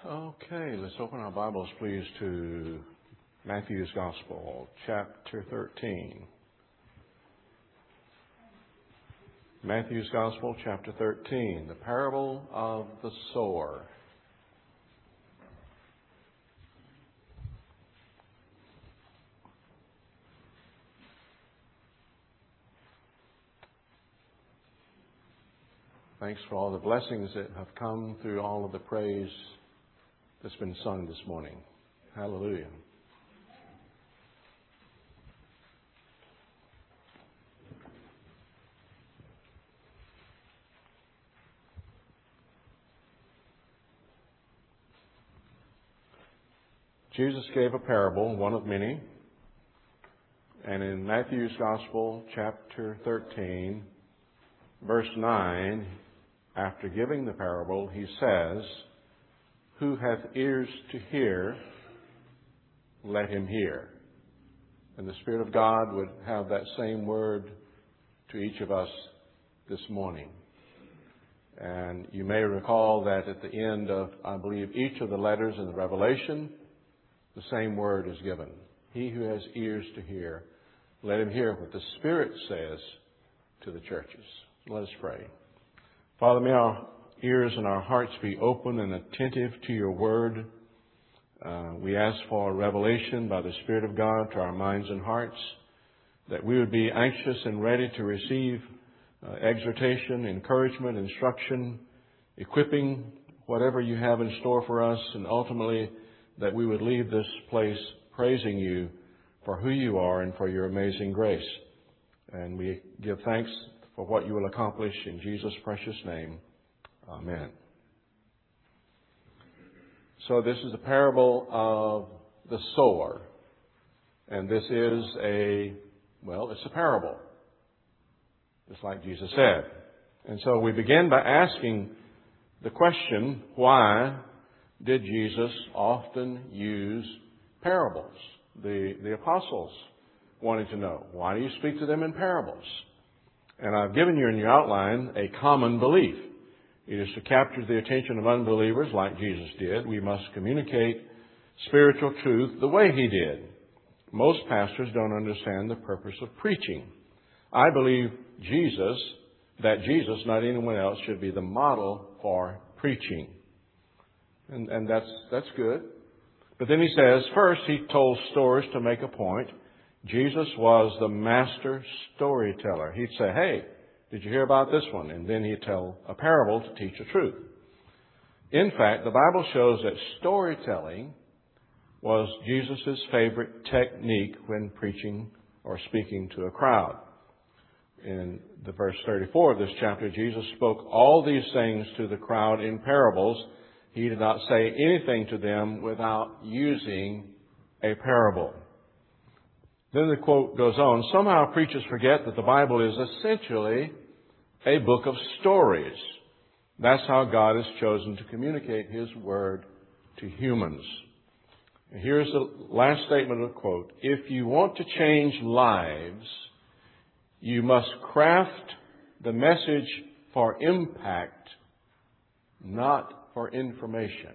Okay, let's open our Bibles, please, to Matthew's Gospel, chapter 13. Matthew's Gospel, chapter 13, the parable of the sower. Thanks for all the blessings that have come through all of the praise that's been sung this morning. Hallelujah. Jesus gave a parable, one of many, and in Matthew's Gospel, chapter 13, verse 9, after giving the parable, he says, "Who hath ears to hear, let him hear." And the Spirit of God would have that same word to each of us this morning. And you may recall that at the end of, I believe, each of the letters in the Revelation, the same word is given. He who has ears to hear, let him hear what the Spirit says to the churches. Let us pray. Father, may our ears and our hearts be open and attentive to your word. We ask for revelation by the Spirit of God to our minds and hearts, that we would be anxious and ready to receive exhortation, encouragement, instruction, equipping, whatever you have in store for us, and ultimately that we would leave this place praising you for who you are and for your amazing grace. And we give thanks for what you will accomplish in Jesus' precious name. Amen. So this is a parable of the sower. And this is it's a parable, just like Jesus said. And so we begin by asking the question, why did Jesus often use parables? The apostles wanted to know, why do you speak to them in parables? And I've given you in your outline a common belief. It is to capture the attention of unbelievers like Jesus did. We must communicate spiritual truth the way he did. Most pastors don't understand the purpose of preaching. I believe that Jesus, not anyone else, should be the model for preaching. And that's good. But then he says, first he told stories to make a point. Jesus was the master storyteller. He'd say, hey, did you hear about this one? And then he'd tell a parable to teach a truth. In fact, the Bible shows that storytelling was Jesus' favorite technique when preaching or speaking to a crowd. In the verse 34 of this chapter, Jesus spoke all these things to the crowd in parables. He did not say anything to them without using a parable. Then the quote goes on, somehow preachers forget that the Bible is essentially a book of stories. That's how God has chosen to communicate his word to humans. And here's the last statement of the quote. If you want to change lives, you must craft the message for impact, not for information.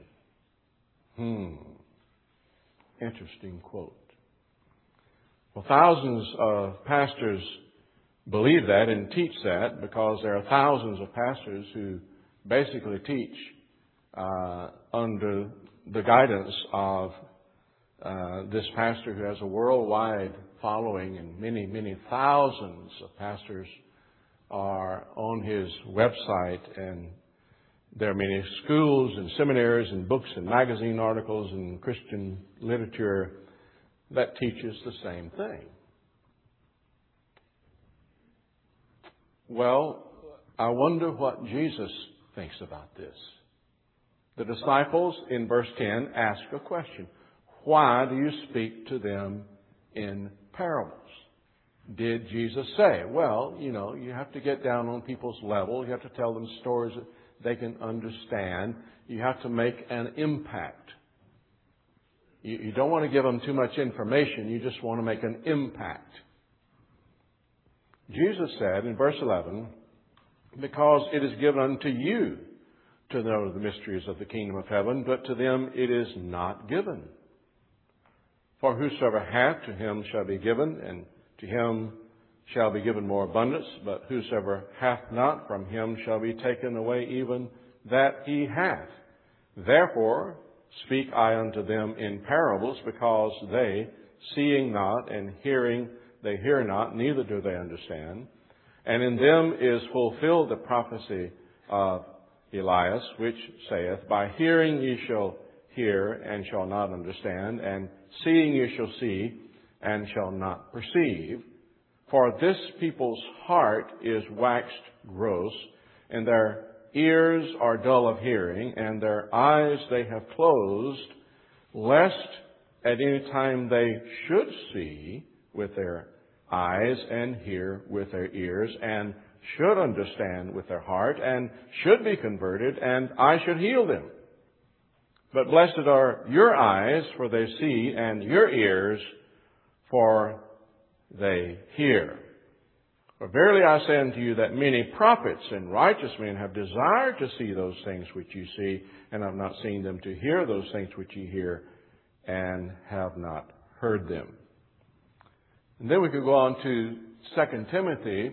Interesting quote. Well, thousands of pastors believe that and teach that because there are thousands of pastors who basically teach under the guidance of this pastor who has a worldwide following, and many, many thousands of pastors are on his website, and there are many schools and seminaries and books and magazine articles and Christian literature that teaches the same thing. Well, I wonder what Jesus thinks about this. The disciples in verse 10 ask a question. Why do you speak to them in parables? Did Jesus say, well, you have to get down on people's level. You have to tell them stories that they can understand. You have to make an impact. You don't want to give them too much information. You just want to make an impact. Jesus said in verse 11, because it is given unto you to know the mysteries of the kingdom of heaven, but to them it is not given. For whosoever hath, to him shall be given, and to him shall be given more abundance. But whosoever hath not, from him shall be taken away even that he hath. Therefore speak I unto them in parables, because they, seeing not, and hearing, they hear not, neither do they understand. And in them is fulfilled the prophecy of Elias, which saith, By hearing ye shall hear, and shall not understand, and seeing ye shall see, and shall not perceive. For this people's heart is waxed gross, and their ears are dull of hearing, and their eyes they have closed, lest at any time they should see with their eyes, and hear with their ears, and should understand with their heart, and should be converted, and I should heal them. But blessed are your eyes, for they see, and your ears, for they hear. For verily I say unto you that many prophets and righteous men have desired to see those things which you see, and have not seen them, to hear those things which you hear, and have not heard them. And then we could go on to 2 Timothy.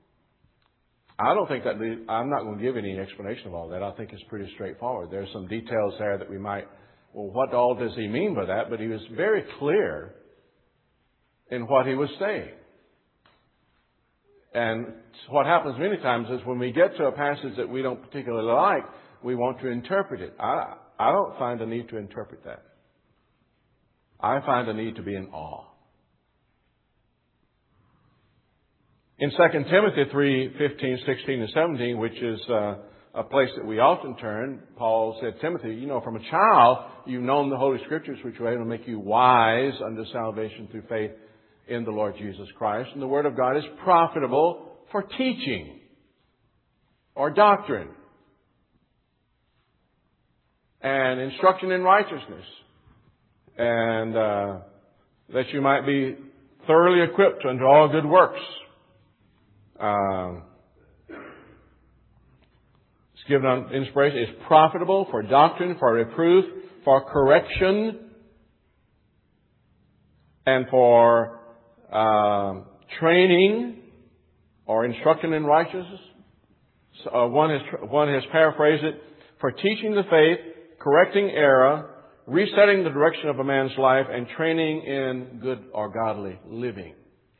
I'm not going to give any explanation of all that. I think it's pretty straightforward. There's some details there that we might, well, what all does he mean by that? But he was very clear in what he was saying. And what happens many times is when we get to a passage that we don't particularly like, we want to interpret it. I don't find a need to interpret that. I find a need to be in awe. In 2 Timothy 3:15, 16, and 17, which is a place that we often turn, Paul said, Timothy, from a child, you've known the Holy Scriptures, which were able to make you wise unto salvation through faith in the Lord Jesus Christ. And the Word of God is profitable for teaching or doctrine and instruction in righteousness, and that you might be thoroughly equipped unto all good works. It's given on inspiration. It's profitable for doctrine, for reproof, for correction, and for training or instruction in righteousness. One has paraphrased it, for teaching the faith, correcting error, resetting the direction of a man's life, and training in good or godly living.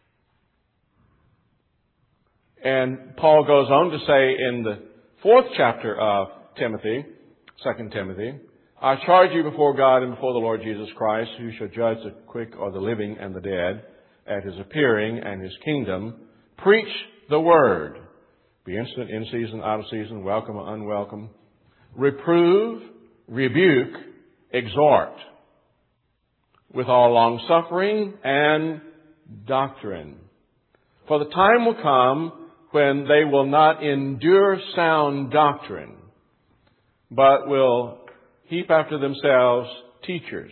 And Paul goes on to say in the 4th chapter of Timothy, 2 Timothy, I charge you before God and before the Lord Jesus Christ, who shall judge the quick or the living and the dead at His appearing and His kingdom, preach the word. Be instant, in season, out of season, welcome or unwelcome. Reprove, rebuke, exhort with all long-suffering and doctrine. For the time will come when they will not endure sound doctrine, but will heap after themselves teachers,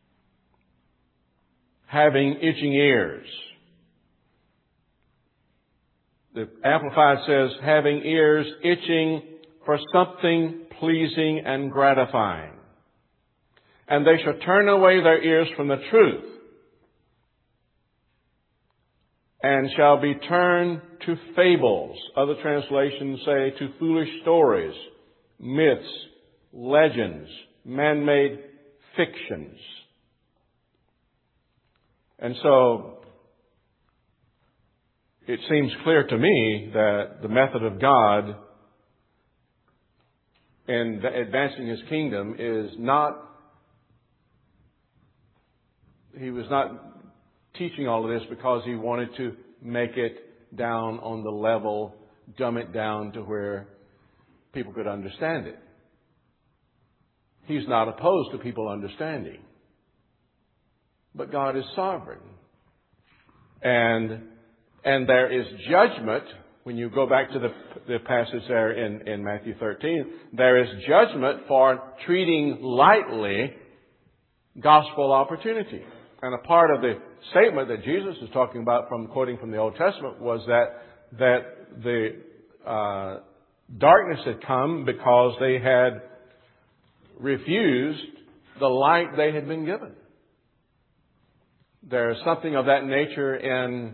having itching ears. The Amplified says, having ears itching for something pleasing and gratifying. And they shall turn away their ears from the truth, and shall be turned to fables. Other translations say to foolish stories, myths, legends, man-made fictions. And so, it seems clear to me that the method of God in advancing His kingdom is not, He was not teaching all of this because He wanted to make it down on the level, dumb it down to where people could understand it. He's not opposed to people understanding. But God is sovereign. And there is judgment. When you go back to the passage there in Matthew 13, there is judgment for treating lightly gospel opportunity. And a part of the statement that Jesus is talking about, quoting from the Old Testament, was that the Darkness had come because they had refused the light they had been given. There's something of that nature in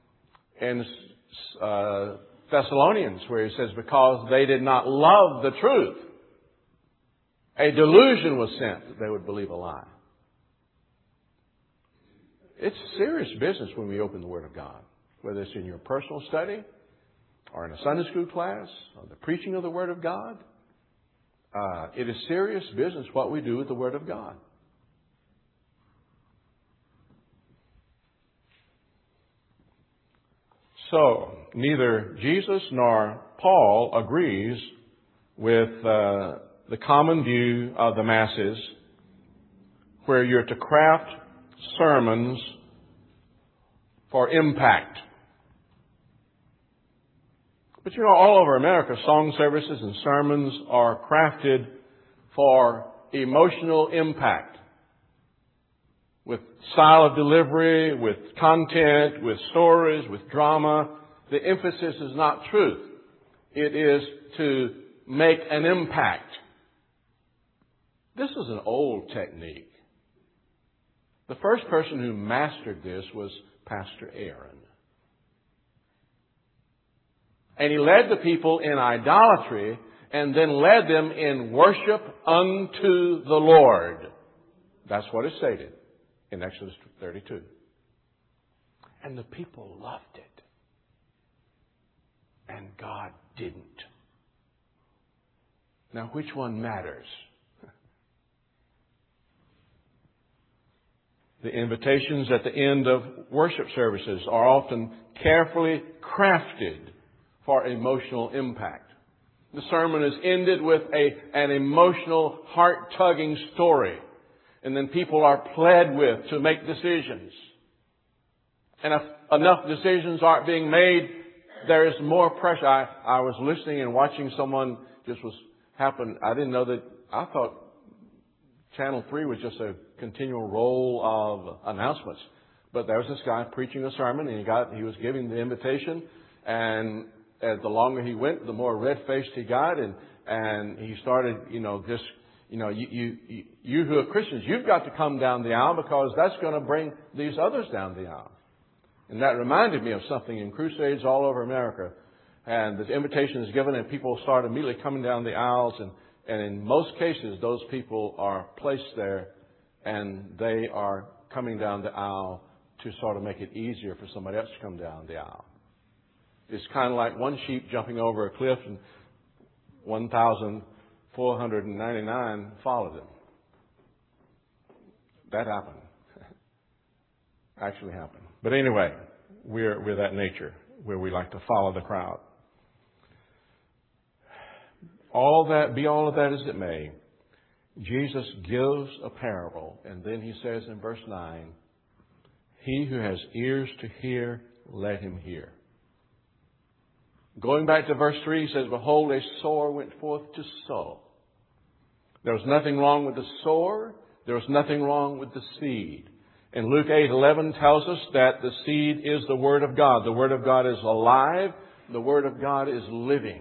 Thessalonians, where he says, because they did not love the truth, a delusion was sent that they would believe a lie. It's serious business when we open the Word of God, whether it's in your personal study or in a Sunday school class or the preaching of the Word of God. It is serious business what we do with the Word of God. So, neither Jesus nor Paul agrees with the common view of the masses, where you're to craft sermons for impact. But you know, all over America, song services and sermons are crafted for emotional impact. With style of delivery, with content, with stories, with drama. The emphasis is not truth. It is to make an impact. This is an old technique. The first person who mastered this was Pastor Aaron. And he led the people in idolatry and then led them in worship unto the Lord. That's what is stated in Exodus 32. And the people loved it. And God didn't. Now, which one matters? The invitations at the end of worship services are often carefully crafted for emotional impact. The sermon is ended with an emotional, heart-tugging story. And then people are pled with to make decisions. And if enough decisions aren't being made, there is more pressure. I was listening and watching someone, this was happen. I didn't know that. I thought Channel 3 was just a continual roll of announcements. But there was this guy preaching a sermon, and he was giving the invitation. And as the longer he went, the more red-faced he got. And he started, just... you who are Christians, you've got to come down the aisle because that's going to bring these others down the aisle. And that reminded me of something in crusades all over America. And the invitation is given and people start immediately coming down the aisles. And in most cases, those people are placed there and they are coming down the aisle to sort of make it easier for somebody else to come down the aisle. It's kind of like one sheep jumping over a cliff and 1,499 followed him. That happened. Actually happened. But anyway, we're that nature where we like to follow the crowd. Be all of that as it may, Jesus gives a parable, and then he says in verse 9, he who has ears to hear, let him hear. Going back to verse 3, he says, behold, a sower went forth to sow. There was nothing wrong with the sower. There was nothing wrong with the seed. And Luke 8:11 tells us that the seed is the Word of God. The Word of God is alive. The Word of God is living.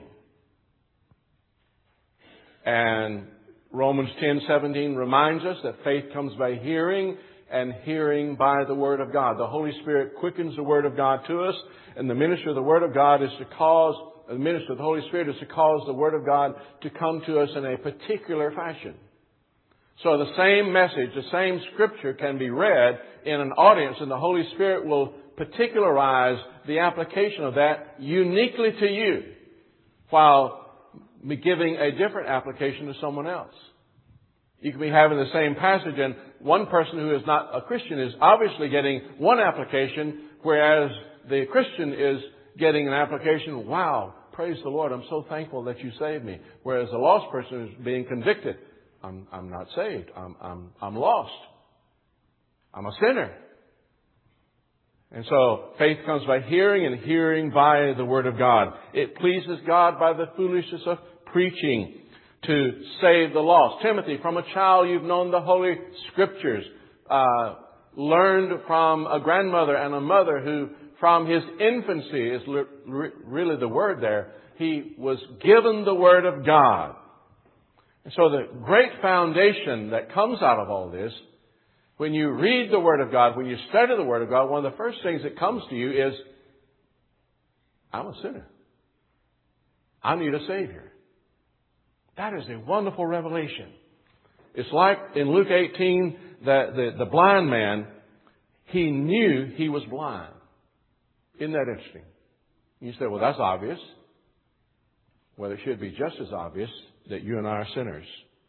And Romans 10:17 reminds us that faith comes by hearing, and hearing by the Word of God. The Holy Spirit quickens the Word of God to us, and the ministry of the Word of God is to cause, the ministry of the Holy Spirit is to cause the Word of God to come to us in a particular fashion. So the same message, the same Scripture can be read in an audience, and the Holy Spirit will particularize the application of that uniquely to you, while giving a different application to someone else. You can be having the same passage, and one person who is not a Christian is obviously getting one application, whereas the Christian is getting an application, wow, praise the Lord, I'm so thankful that you saved me. Whereas the lost person is being convicted. I'm not saved. I'm lost. I'm a sinner. And so faith comes by hearing, and hearing by the Word of God. It pleases God by the foolishness of preaching to save the lost. Timothy, from a child you've known the Holy Scriptures, learned from a grandmother and a mother who from his infancy is really the word there, He was given the Word of God. And so the great foundation that comes out of all this, when you read the Word of God, when you study the Word of God, one of the first things that comes to you is, I'm a sinner. I need a Savior. That is a wonderful revelation. It's like in Luke 18, the blind man, he knew he was blind. Isn't that interesting? You say, well, that's obvious. Well, it should be just as obvious that you and I are sinners.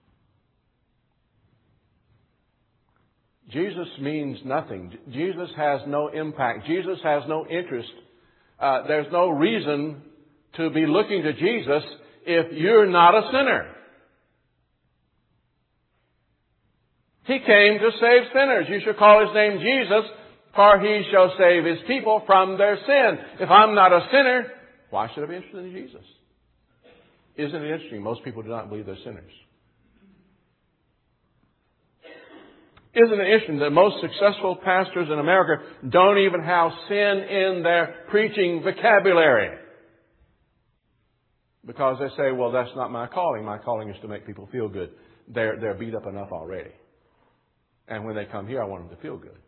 Jesus means nothing. Jesus has no impact. Jesus has no interest. There's no reason to be looking to Jesus if you're not a sinner. He came to save sinners. You should call His name Jesus, for He shall save His people from their sin. If I'm not a sinner, why should I be interested in Jesus? Isn't it interesting? Most people do not believe they're sinners. Isn't it interesting that most successful pastors in America don't even have sin in their preaching vocabulary? Because they say, well, that's not my calling. My calling is to make people feel good. They're beat up enough already. And when they come here, I want them to feel good.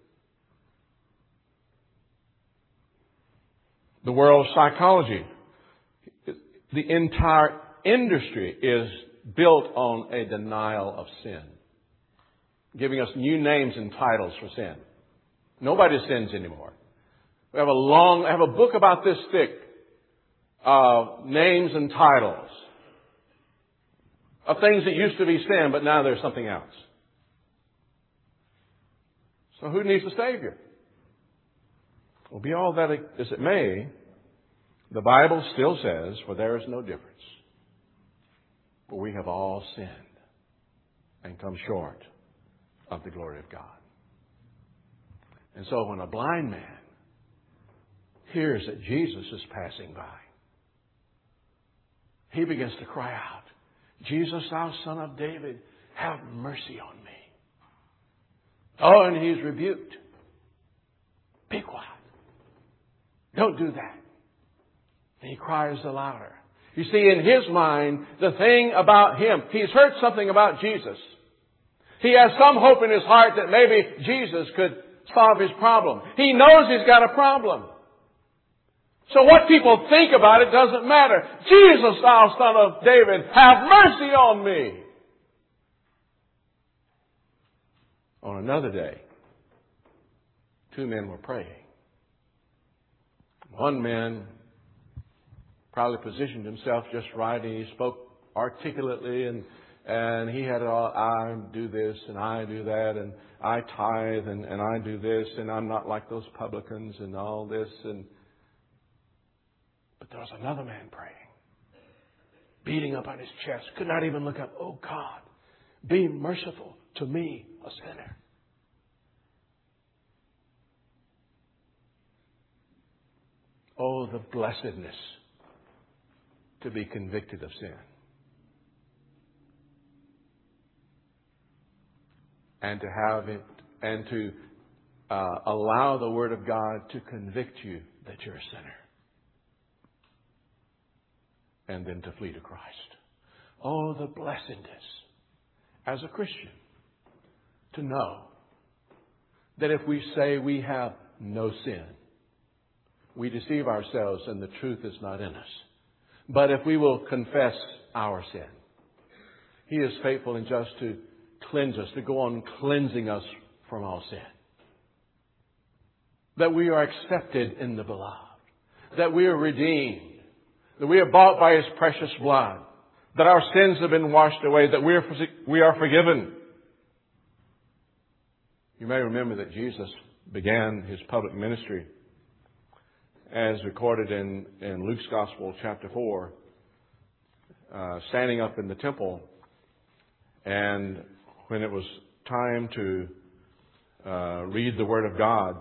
The world of psychology, the entire industry is built on a denial of sin, giving us new names and titles for sin. Nobody sins anymore. I have a book about this thick of names and titles of things that used to be sin, but now there's something else. So who needs a Savior? Well, be all that as it may, the Bible still says, for there is no difference. For we have all sinned and come short of the glory of God. And so when a blind man hears that Jesus is passing by, he begins to cry out, Jesus, thou Son of David, have mercy on me. Oh, and he's rebuked. Be quiet. Don't do that. And he cries the louder. You see, in his mind, the thing about him, he's heard something about Jesus. He has some hope in his heart that maybe Jesus could solve his problem. He knows he's got a problem. So what people think about it doesn't matter. Jesus, thou Son of David, have mercy on me. On another day, two men were praying. One man probably positioned himself just right, and he spoke articulately, and he had all, I do this and I do that, and I tithe and I do this, and I'm not like those publicans and all this. But there was another man praying, beating up on his chest, could not even look up. Oh God, be merciful to me, a sinner. Oh, the blessedness to be convicted of sin. And to have it, and to allow the Word of God to convict you that you're a sinner. And then to flee to Christ. Oh, the blessedness as a Christian to know that if we say we have no sin, we deceive ourselves and the truth is not in us. But if we will confess our sin, He is faithful and just to cleanse us, to go on cleansing us from all sin. That we are accepted in the Beloved. That we are redeemed. That we are bought by His precious blood. That our sins have been washed away. That we are forgiven. You may remember that Jesus began His public ministry as recorded in Luke's Gospel, chapter 4, standing up in the temple. And when it was time to read the Word of God,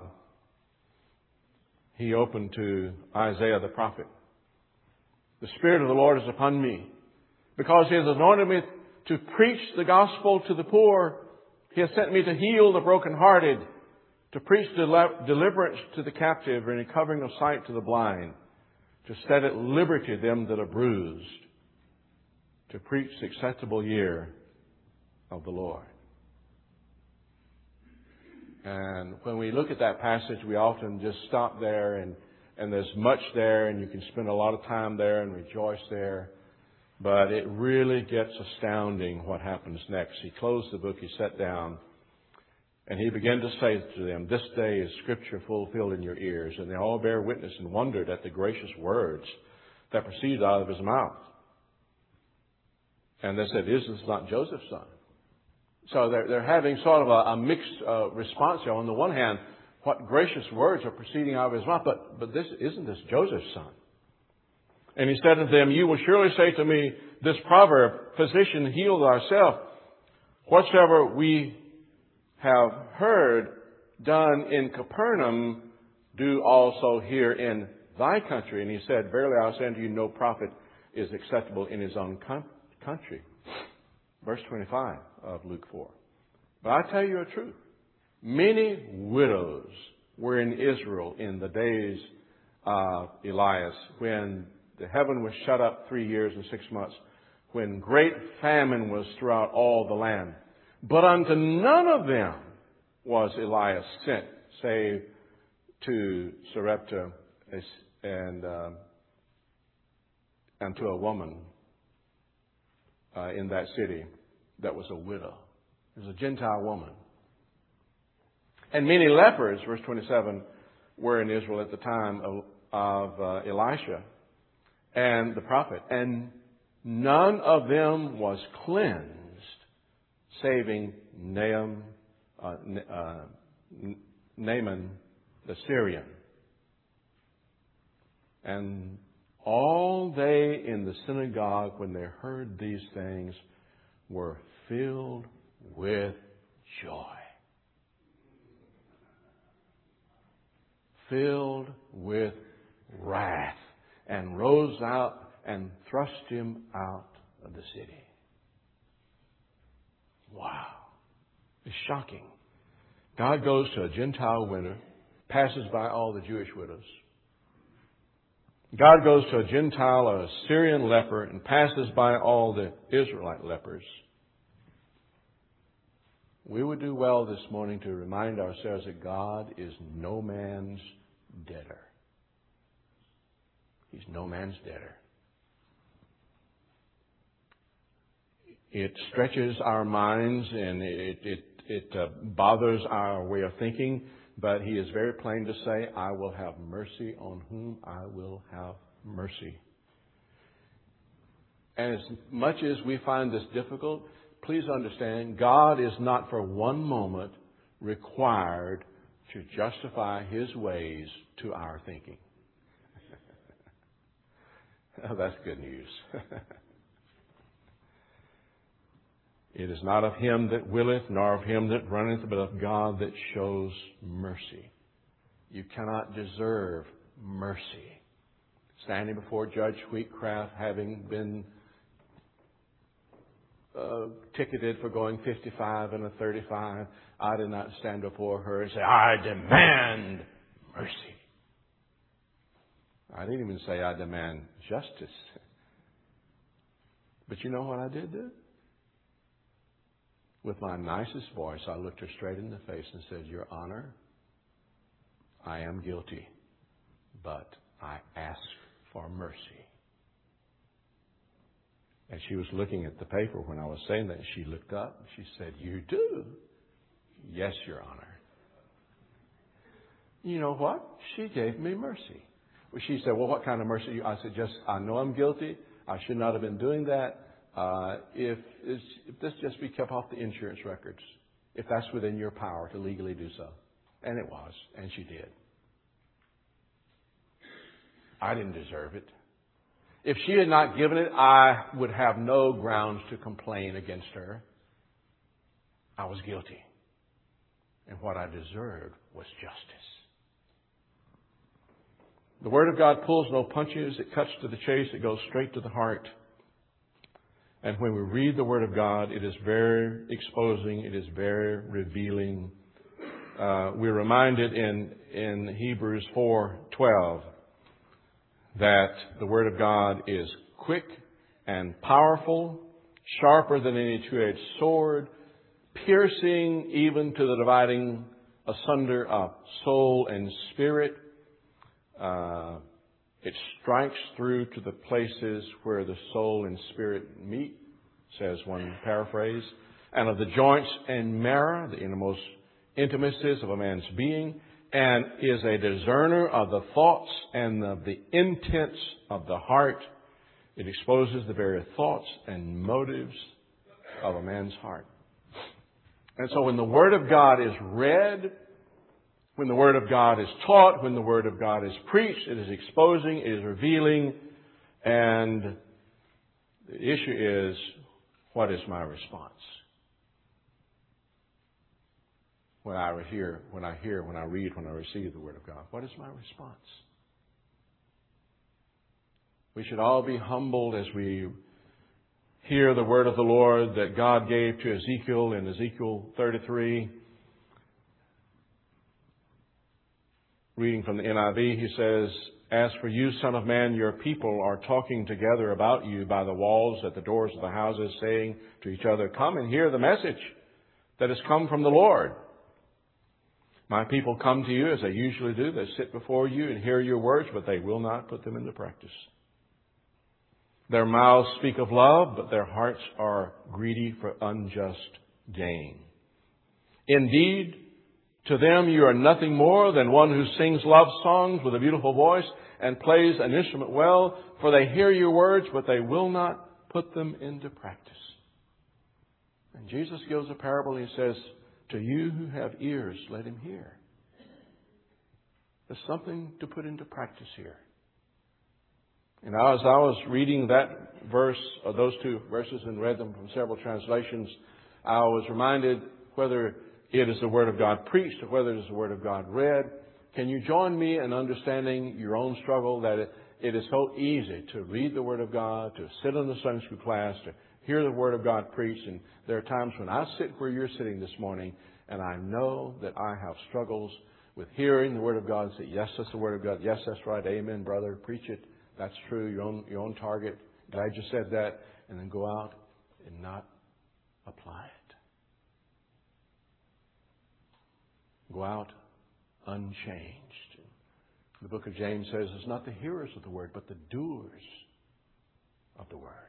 He opened to Isaiah the prophet. The Spirit of the Lord is upon me, because He has anointed me to preach the gospel to the poor. He has sent me to heal the brokenhearted, to preach deliverance to the captive, and recovering of sight to the blind, to set at liberty them that are bruised, to preach the acceptable year of the Lord. And when we look at that passage, we often just stop there, and there's much there, and you can spend a lot of time there and rejoice there. But it really gets astounding what happens next. He closed the book, he sat down, and he began to say to them, "This day is Scripture fulfilled in your ears." And they all bear witness and wondered at the gracious words that proceeded out of his mouth. And they said, "Is this not Joseph's son?" So they're having sort of a mixed response here. On the one hand, what gracious words are proceeding out of his mouth, but isn't this Joseph's son? And he said to them, "You will surely say to me this proverb, 'Physician, heal thyself. Whatsoever we have heard done in Capernaum, do also here in thy country.' And he said, 'Verily I say unto you, no prophet is acceptable in his own country.'" Verse 25 of Luke 4. "But I tell you a truth. Many widows were in Israel in the days of Elias, when the heaven was shut up 3 years and 6 months, when great famine was throughout all the land. But unto none of them was Elias sent, save to Sarepta and to a woman in that city that was a widow." It was a Gentile woman. "And many lepers," verse 27, "were in Israel at the time of Elisha and the prophet. And none of them was cleansed, saving Naaman the Syrian. And all they in the synagogue, when they heard these things, were filled with joy." Filled with wrath, and rose out and thrust him out of the city. Wow. It's shocking. God goes to a Gentile widow, passes by all the Jewish widows. God goes to a Gentile or a Syrian leper and passes by all the Israelite lepers. We would do well this morning to remind ourselves that God is no man's debtor. He's no man's debtor. It stretches our minds and it bothers our way of thinking, but He is very plain to say, "I will have mercy on whom I will have mercy." And as much as we find this difficult, please understand, God is not for one moment required to justify His ways to our thinking. Oh, that's good news. "It is not of him that willeth, nor of him that runneth, but of God that shows mercy." You cannot deserve mercy. Standing before Judge Wheatcraft, having been ticketed for going 55 and a 35, I did not stand before her and say, "I demand mercy." I didn't even say I demand justice. But you know what I did do? With my nicest voice, I looked her straight in the face and said, "Your Honor, I am guilty, but I ask for mercy." And she was looking at the paper when I was saying that. And she looked up and she said, "You do?" "Yes, Your Honor." You know what? She gave me mercy. Well, she said, "Well, what kind of mercy?" I said, I know I'm guilty. I should not have been doing that. If this just be kept off the insurance records, if that's within your power to legally do so." And it was, and she did. I didn't deserve it. If she had not given it, I would have no grounds to complain against her. I was guilty. And what I deserved was justice. The Word of God pulls no punches. It cuts to the chase. It goes straight to the heart. And when we read the Word of God, it is very exposing. It is very revealing. We're reminded in Hebrews 4:12 that the Word of God is quick and powerful, sharper than any two-edged sword, piercing even to the dividing asunder of soul and spirit. It strikes through to the places where the soul and spirit meet, says one paraphrase, and of the joints and marrow, the innermost intimacies of a man's being, and is a discerner of the thoughts and of the intents of the heart. It exposes the very thoughts and motives of a man's heart. And so when the Word of God is read, when the Word of God is taught, when the Word of God is preached, it is exposing, it is revealing, and the issue is, what is my response? When I read, when I receive the Word of God, what is my response? We should all be humbled as we hear the word of the Lord that God gave to Ezekiel in Ezekiel 33. Reading from the NIV, he says, "As for you, Son of Man, your people are talking together about you by the walls at the doors of the houses, saying to each other, 'Come and hear the message that has come from the Lord.' My people come to you as they usually do. They sit before you and hear your words, but they will not put them into practice. Their mouths speak of love, but their hearts are greedy for unjust gain. Indeed, to them you are nothing more than one who sings love songs with a beautiful voice and plays an instrument well, for they hear your words, but they will not put them into practice." And Jesus gives a parable and he says, "To you who have ears, let him hear." There's something to put into practice here. And as I was reading that verse, or those two verses, and read them from several translations, I was reminded whether it is the Word of God preached or whether it is the Word of God read. Can you join me in understanding your own struggle that it is so easy to read the Word of God, to sit in the Sunday school class, to hear the Word of God preached, and there are times when I sit where you're sitting this morning, and I know that I have struggles with hearing the Word of God and say, "Yes, that's the Word of God. Yes, that's right. Amen, brother. Preach it. That's true. Your own target. Glad you said that." And then go out and not apply it. Go out unchanged. The book of James says it's not the hearers of the word, but the doers of the word.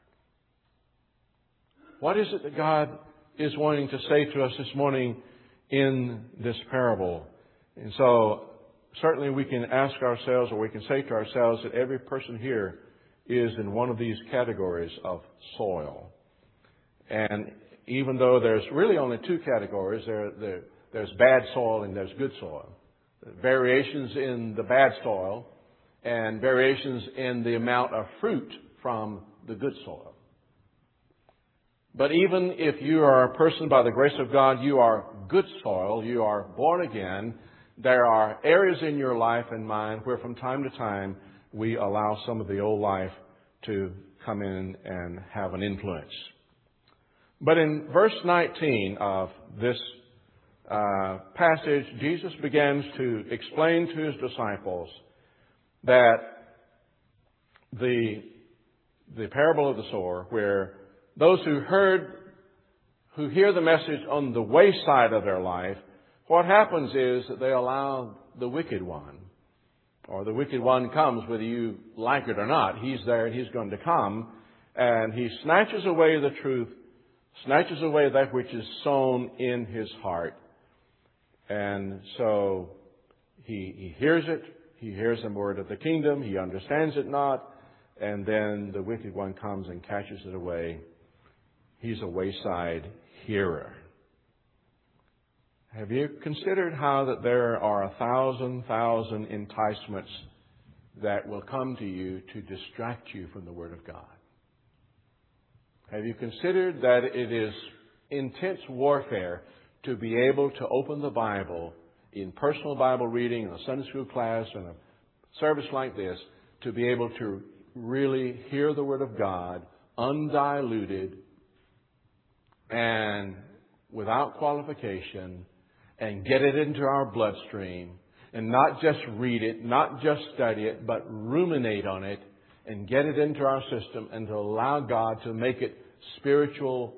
What is it that God is wanting to say to us this morning in this parable? And so certainly we can ask ourselves, or we can say to ourselves, that every person here is in one of these categories of soil. And even though there's really only two categories, there's bad soil and there's good soil. Variations in the bad soil and variations in the amount of fruit from the good soil. But even if you are a person by the grace of God, you are good soil, you are born again, there are areas in your life and mine where from time to time we allow some of the old life to come in and have an influence. But in verse 19 of this passage, Jesus begins to explain to his disciples that the parable of the sower, where those who hear the message on the wayside of their life, what happens is that they allow the wicked one, or the wicked one comes whether you like it or not. He's there and he's going to come, and he snatches away the truth, snatches away that which is sown in his heart. And so he hears it, he hears the word of the kingdom, he understands it not, and then the wicked one comes and catches it away. He's a wayside hearer. Have you considered how that there are 1,000 enticements that will come to you to distract you from the Word of God? Have you considered that it is intense warfare to be able to open the Bible in personal Bible reading, in a Sunday school class, in a service like this, to be able to really hear the Word of God undiluted and without qualification, and get it into our bloodstream, and not just read it, not just study it, but ruminate on it and get it into our system and to allow God to make it spiritual,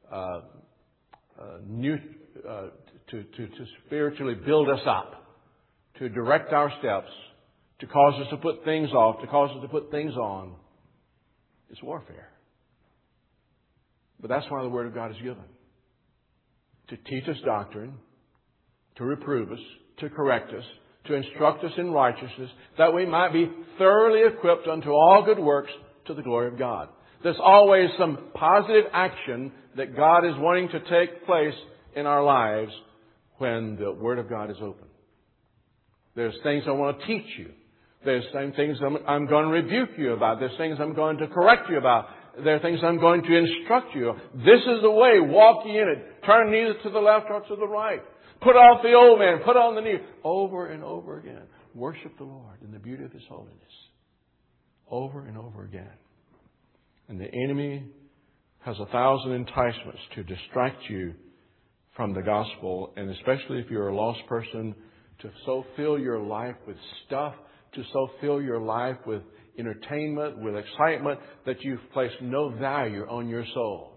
to spiritually build us up, to direct our steps, to cause us to put things off, to cause us to put things on. It's warfare. But that's why the Word of God is given. To teach us doctrine, to reprove us, to correct us, to instruct us in righteousness, that we might be thoroughly equipped unto all good works to the glory of God. There's always some positive action that God is wanting to take place in our lives when the Word of God is open. There's things I want to teach you. There's some things I'm going to rebuke you about. There's things I'm going to correct you about. There are things I'm going to instruct you. This is the way. Walk ye in it. Turn neither to the left nor to the right. Put off the old man. Put on the new. Over and over again. Worship the Lord in the beauty of His holiness. Over and over again. And the enemy has 1,000 enticements to distract you from the gospel. And especially if you're a lost person, to so fill your life with stuff, to so fill your life with entertainment, with excitement, that you place no value on your soul.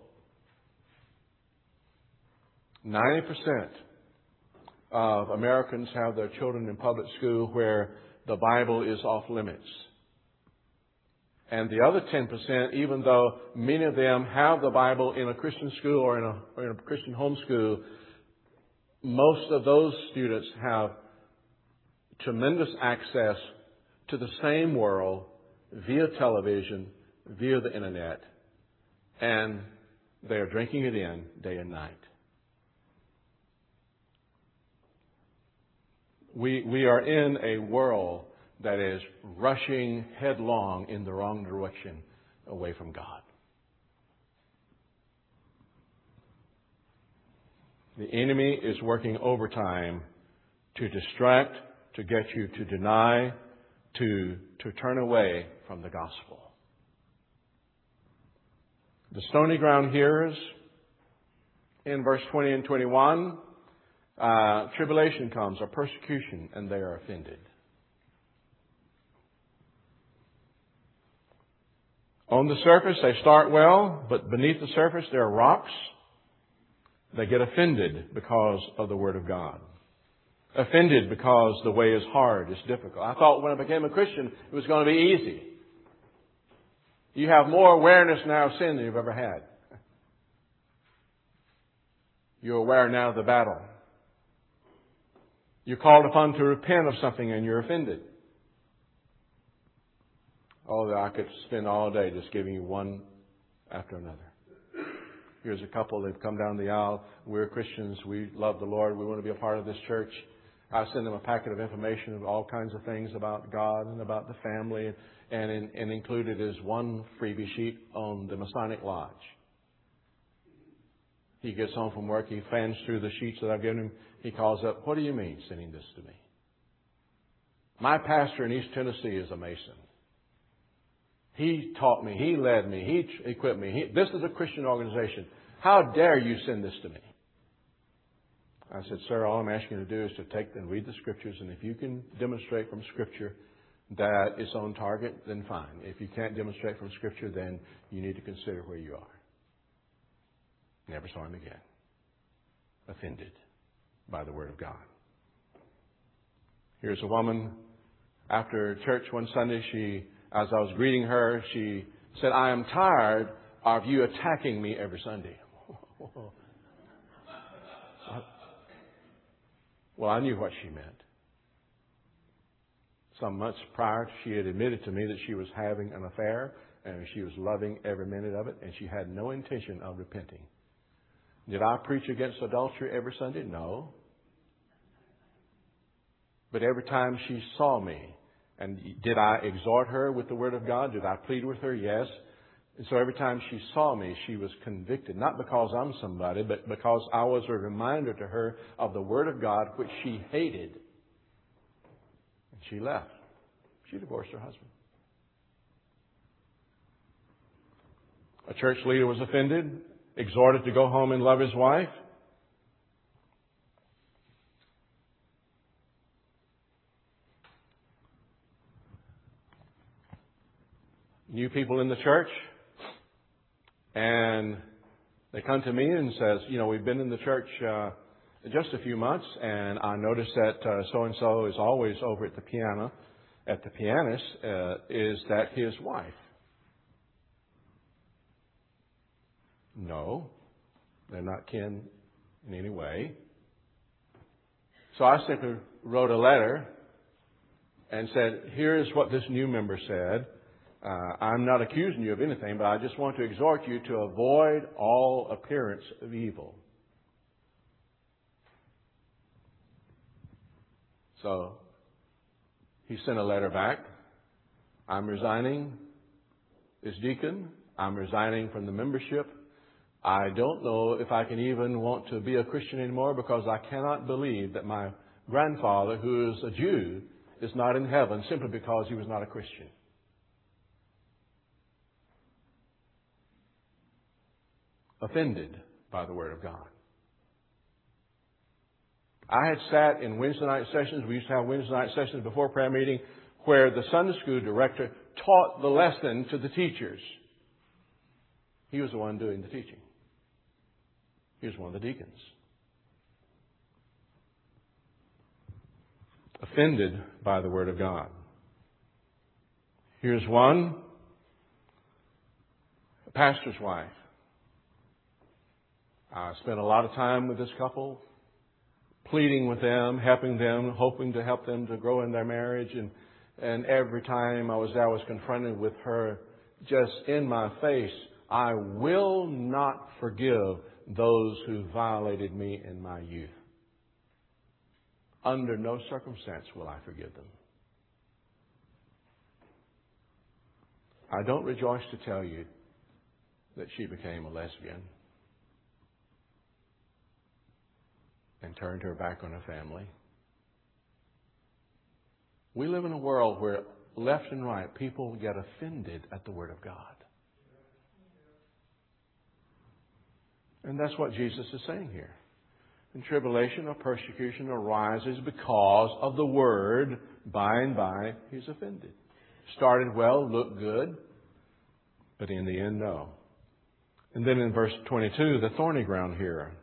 90% of Americans have their children in public school where the Bible is off limits. And the other 10%, even though many of them have the Bible in a Christian school or in a Christian home school, most of those students have tremendous access to the same world via television, via the internet, and they are drinking it in day and night. We are in a world that is rushing headlong in the wrong direction away from God. The enemy is working overtime to distract, to get you to deny, to turn away from the gospel. The stony ground hearers, in verse 20 and 21, tribulation comes, or persecution, and they are offended. On the surface, they start well, but beneath the surface, there are rocks. They get offended because of the Word of God. Offended because the way is hard, it's difficult. I thought when I became a Christian, it was going to be easy. You have more awareness now of sin than you've ever had. You're aware now of the battle. You're called upon to repent of something and you're offended. Oh, I could spend all day just giving you one after another. Here's a couple, they've come down the aisle. We're Christians. We love the Lord. We want to be a part of this church. I send them a packet of information of all kinds of things about God and about the family. And included is one freebie sheet on the Masonic Lodge. He gets home from work. He fans through the sheets that I've given him. He calls up, "What do you mean sending this to me? My pastor in East Tennessee is a Mason. He taught me. He led me. He equipped me. This is a Christian organization. How dare you send this to me?" I said, "Sir, all I'm asking you to do is to take and read the Scriptures, and if you can demonstrate from Scripture that it's on target, then fine. If you can't demonstrate from Scripture, then you need to consider where you are." Never saw him again. Offended by the Word of God. Here's a woman, after church one Sunday, as I was greeting her, she said, "I am tired of you attacking me every Sunday." Well, I knew what she meant. Some months prior, she had admitted to me that she was having an affair and she was loving every minute of it, and she had no intention of repenting. Did I preach against adultery every Sunday? No. But every time she saw me, and did I exhort her with the Word of God? Did I plead with her? Yes. And so every time she saw me, she was convicted, not because I'm somebody, but because I was a reminder to her of the Word of God, which she hated. And she left. She divorced her husband. A church leader was offended, exhorted to go home and love his wife. new people in the church, and they come to me and says, we've been in the church just a few months, and I noticed that so-and-so is always over at the piano. At the pianist, is that his wife? No, they're not kin in any way. So I simply wrote a letter and said, here's what this new member said. I'm not accusing you of anything, but I just want to exhort you to avoid all appearance of evil. So he sent a letter back. I'm resigning as deacon. I'm resigning from the membership. I don't know if I can even want to be a Christian anymore because I cannot believe that my grandfather, who is a Jew, is not in heaven simply because he was not a Christian. Offended by the Word of God. I had sat in Wednesday night sessions. We used to have Wednesday night sessions before prayer meeting where the Sunday school director taught the lesson to the teachers. He was the one doing the teaching. He was one of the deacons. Offended by the Word of God. Here's one, a pastor's wife. I spent a lot of time with this couple, pleading with them, helping them, hoping to help them to grow in their marriage. And every time I was there, I was confronted with her just in my face. I will not forgive those who violated me in my youth. Under no circumstance will I forgive them. I don't rejoice to tell you that she became a lesbian and turned her back on her family. We live in a world where left and right people get offended at the Word of God. And that's what Jesus is saying here. And tribulation or persecution arises because of the Word. By and by, he's offended. Started well, looked good, but in the end, no. And then in verse 22, the thorny ground here.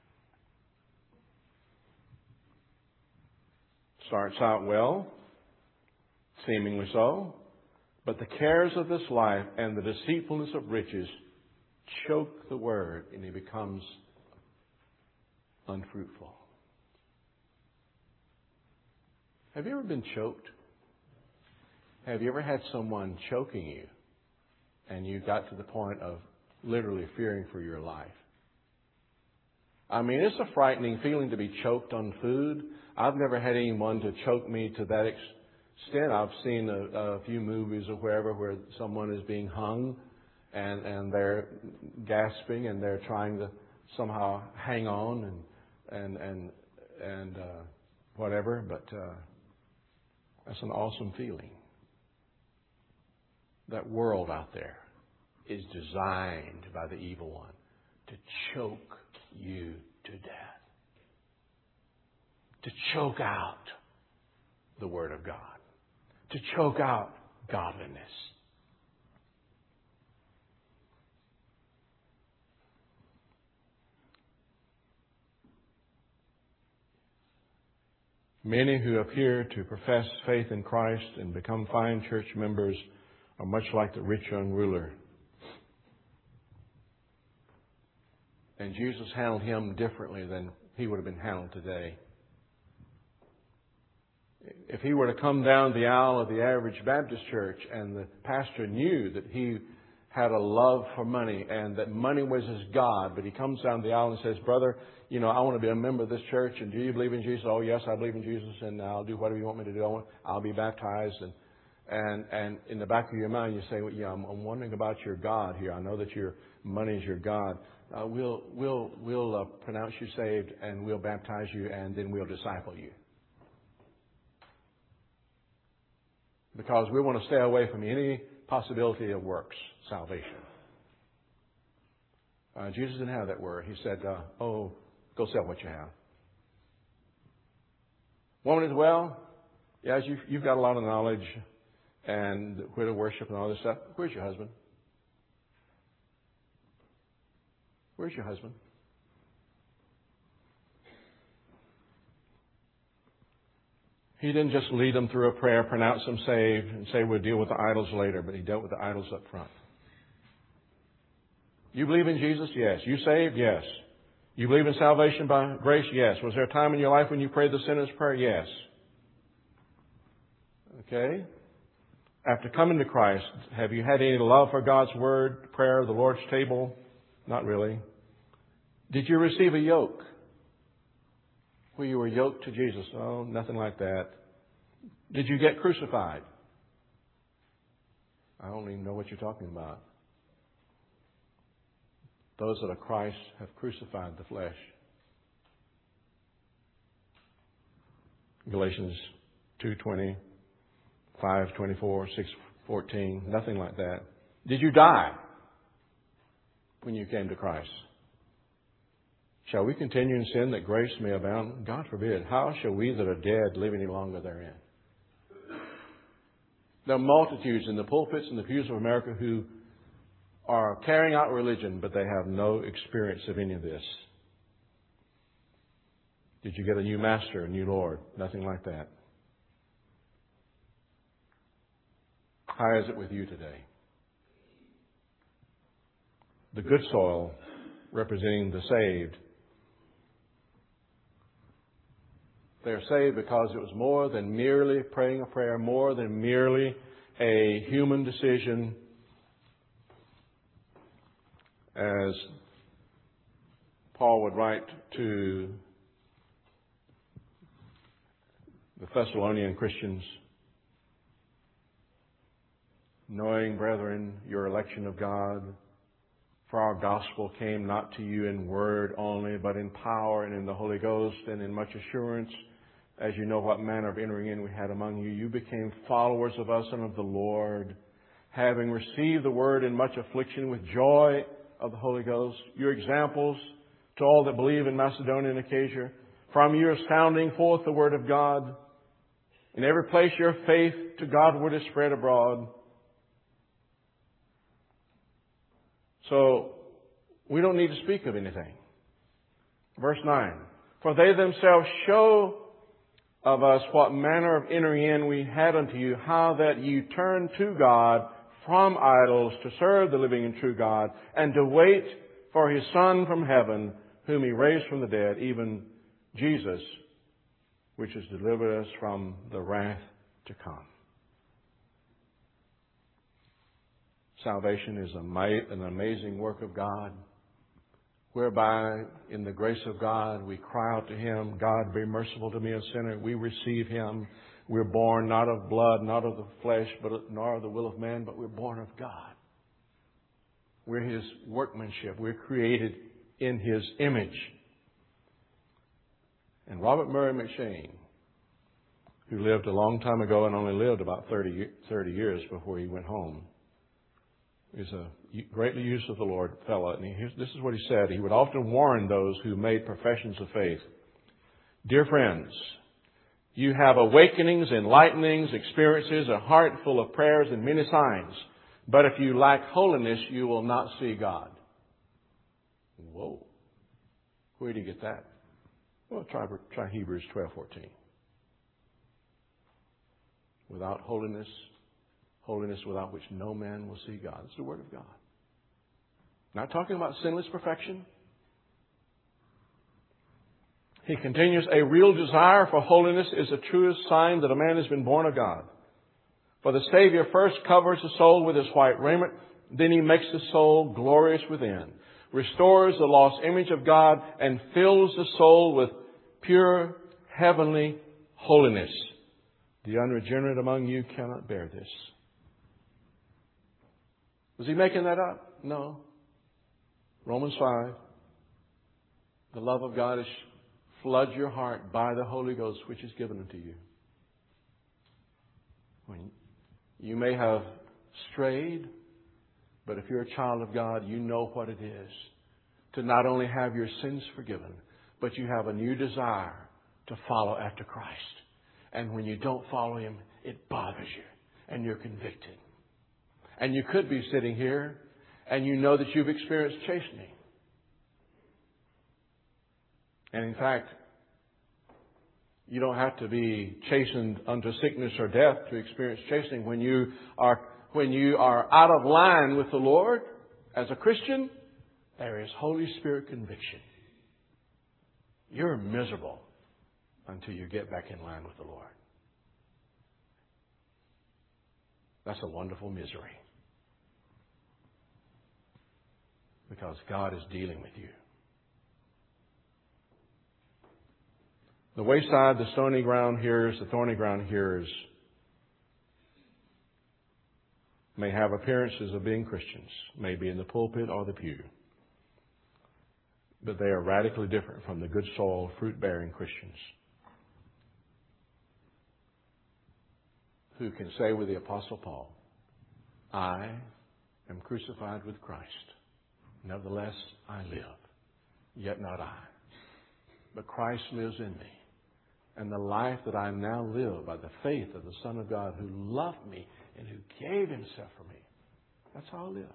Starts out well, seemingly so, but the cares of this life and the deceitfulness of riches choke the Word, and he becomes unfruitful. Have you ever been choked? Have you ever had someone choking you and you got to the point of literally fearing for your life? I mean, it's a frightening feeling to be choked on food. I've never had anyone to choke me to that extent. I've seen a few movies or wherever where someone is being hung and they're gasping and they're trying to somehow hang on and whatever. But that's an awesome feeling. That world out there is designed by the evil one to choke you to death. To choke out the Word of God. To choke out godliness. Many who appear to profess faith in Christ and become fine church members are much like the rich young ruler. And Jesus handled him differently than he would have been handled today. If he were to come down the aisle of the average Baptist church and the pastor knew that he had a love for money and that money was his God, but he comes down the aisle and says, brother, I want to be a member of this church, and do you believe in Jesus? Oh, yes, I believe in Jesus, and I'll do whatever you want me to do. I'll be baptized. And in the back of your mind, you say, well, yeah, I'm wondering about your God here. I know that your money is your God. We'll pronounce you saved, and we'll baptize you, and then we'll disciple you. Because we want to stay away from any possibility of works salvation. Jesus didn't have that word. He said, go sell what you have. Woman as well, yes, you've got a lot of knowledge. and widow worship and all this stuff. Where's your husband? Where's your husband? He didn't just lead them through a prayer, pronounce them saved, and say we'll deal with the idols later, but he dealt with the idols up front. You believe in Jesus? Yes. You saved? Yes. You believe in salvation by grace? Yes. Was there a time in your life when you prayed the sinner's prayer? Yes. Okay? After coming to Christ, have you had any love for God's Word, prayer, the Lord's table? Not really. Did you receive a yoke? Where you were yoked to Jesus? Oh, nothing like that. Did you get crucified? I don't even know what you're talking about. Those that are Christ have crucified the flesh. Galatians 2:20, 5:24, 6:14, nothing like that. Did you die when you came to Christ? Shall we continue in sin that grace may abound? God forbid. How shall we that are dead live any longer therein? There are multitudes in the pulpits and the pews of America who are carrying out religion, but they have no experience of any of this. Did you get a new master, a new Lord? Nothing like that. How is it with you today? The good soil, representing the saved, they're saved because it was more than merely praying a prayer, more than merely a human decision. As Paul would write to the Thessalonian Christians, knowing, brethren, your election of God, for our gospel came not to you in word only, but in power and in the Holy Ghost and in much assurance, as you know what manner of entering in we had among you. You became followers of us and of the Lord, having received the word in much affliction with joy of the Holy Ghost. Your examples to all that believe in Macedonia and Achaia, from you sounding forth the word of God. In every place your faith to Godward is spread abroad. So, we don't need to speak of anything. Verse 9. For they themselves show of us what manner of entering in we had unto you, how that you turned to God from idols to serve the living and true God, and to wait for His Son from heaven, whom He raised from the dead, even Jesus, which has delivered us from the wrath to come. Salvation is an amazing work of God, whereby in the grace of God we cry out to Him, God, be merciful to me, a sinner. We receive Him. We're born not of blood, not of the flesh, nor of the will of man, but we're born of God. We're His workmanship. We're created in His image. And Robert Murray McCheyne, who lived a long time ago and only lived about 30 years before he went home, is a greatly used of the Lord fellow. And this is what he said. He would often warn those who made professions of faith. Dear friends, you have awakenings, enlightenings, experiences, a heart full of prayers and many signs. But if you lack holiness, you will not see God. Whoa. Where do you get that? Well, try Hebrews 12:14. Without holiness without which no man will see God. It's the Word of God. Not talking about sinless perfection. He continues, a real desire for holiness is the truest sign that a man has been born of God. For the Savior first covers the soul with His white raiment, then He makes the soul glorious within, restores the lost image of God, and fills the soul with pure heavenly holiness. The unregenerate among you cannot bear this. Was he making that up? No. Romans 5. The love of God is floods your heart by the Holy Ghost, which is given unto you. When you may have strayed, but if you're a child of God, you know what it is to not only have your sins forgiven, but you have a new desire to follow after Christ. And when you don't follow Him, it bothers you. and you're convicted. And you could be sitting here and you know that you've experienced chastening. And in fact, you don't have to be chastened unto sickness or death to experience chastening. When you are out of line with the Lord as a Christian, there is Holy Spirit conviction. You're miserable until you get back in line with the Lord. That's a wonderful misery. Because God is dealing with you. The wayside, the stony ground hearers, the thorny ground hearers may have appearances of being Christians, maybe in the pulpit or the pew. But they are radically different from the good soil, fruit-bearing Christians who can say with the Apostle Paul, I am crucified with Christ. Nevertheless, I live, yet not I, but Christ lives in me. And the life that I now live by the faith of the Son of God who loved me and who gave Himself for me, that's how I live.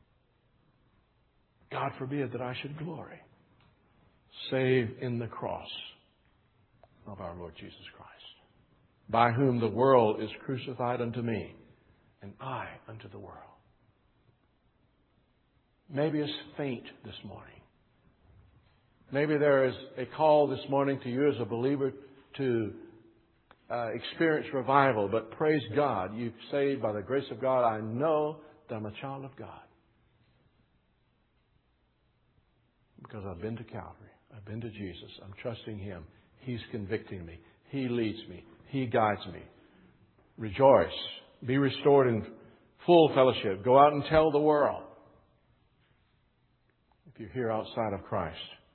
God forbid that I should glory, save in the cross of our Lord Jesus Christ, by whom the world is crucified unto me, and I unto the world. Maybe it's faint this morning. Maybe there is a call this morning to you as a believer to experience revival. But praise God, you've saved by the grace of God. I know that I'm a child of God. Because I've been to Calvary. I've been to Jesus. I'm trusting Him. He's convicting me. He leads me. He guides me. Rejoice. Be restored in full fellowship. Go out and tell the world. If you're here outside of Christ,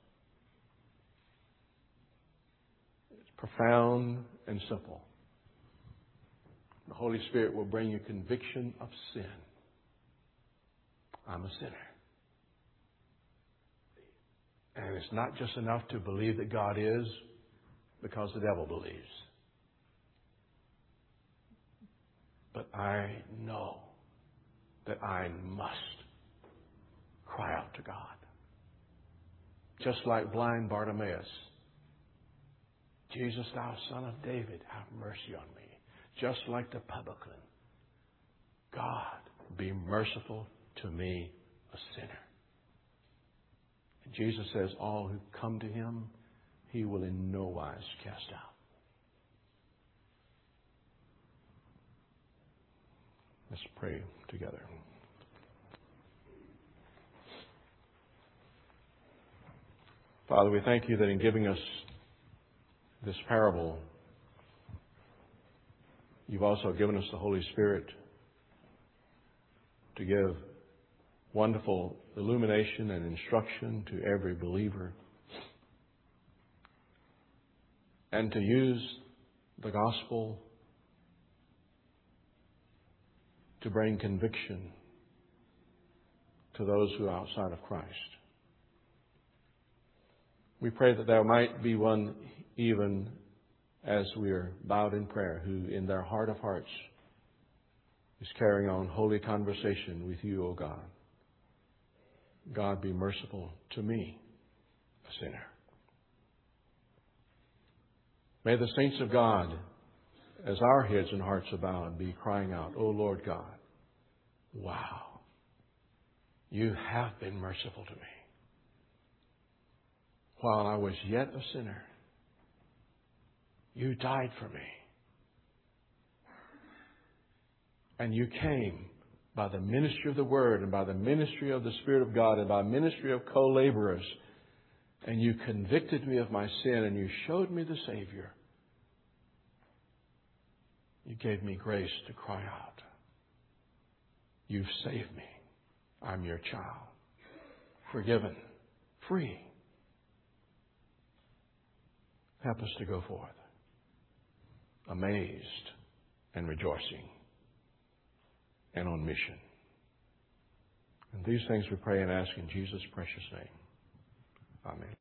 it's profound and simple. The Holy Spirit will bring you conviction of sin. I'm a sinner. And it's not just enough to believe that God is, because the devil believes. But I know that I must cry out to God. Just like blind Bartimaeus. Jesus, thou Son of David, have mercy on me. Just like the publican. God, be merciful to me, a sinner. And Jesus says, all who come to Him, He will in no wise cast out. Let's pray together. Father, we thank You that in giving us this parable, You've also given us the Holy Spirit to give wonderful illumination and instruction to every believer, and to use the gospel to bring conviction to those who are outside of Christ. We pray that there might be one, even as we are bowed in prayer, who in their heart of hearts is carrying on holy conversation with You, O God. God, be merciful to me, a sinner. May the saints of God, as our heads and hearts are bowed, be crying out, O Lord God, wow, You have been merciful to me. While I was yet a sinner, You died for me. And You came by the ministry of the Word and by the ministry of the Spirit of God and by ministry of co-laborers. And You convicted me of my sin and You showed me the Savior. You gave me grace to cry out. You've saved me. I'm Your child. Forgiven. Free. Help us to go forth, amazed and rejoicing and on mission. And these things we pray and ask in Jesus' precious name. Amen.